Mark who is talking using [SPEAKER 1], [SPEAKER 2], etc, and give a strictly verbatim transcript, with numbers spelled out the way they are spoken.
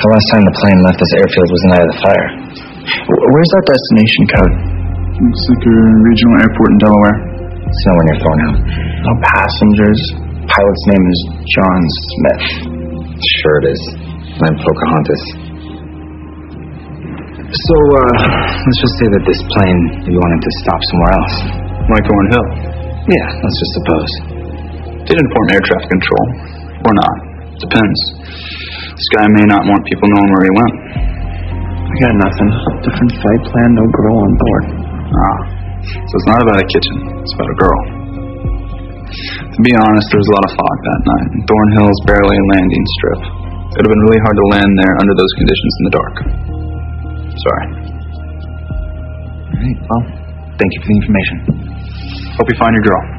[SPEAKER 1] The last time the plane left this airfield was the night of the fire.
[SPEAKER 2] Where's that destination code?
[SPEAKER 3] Looks like a regional airport in Delaware.
[SPEAKER 1] It's nowhere near Thornhill.
[SPEAKER 2] No passengers. Pilot's name is John Smith.
[SPEAKER 1] Sure it is. I'm Pocahontas. So, uh, let's just say that this plane, you wanted to stop somewhere else.
[SPEAKER 3] Like Thornhill?
[SPEAKER 1] Yeah, let's just suppose.
[SPEAKER 3] Did inform air traffic control. Or not. Depends. This guy may not want people knowing where he went.
[SPEAKER 2] I got nothing. Different flight plan, no girl on board.
[SPEAKER 3] Ah. So it's not about a kitchen. It's about a girl. To be honest, there was a lot of fog that night, and Thornhill is barely a landing strip. It would have been really hard to land there under those conditions in the dark. Sorry.
[SPEAKER 2] All right, well, thank you for the information.
[SPEAKER 3] Hope you find your girl.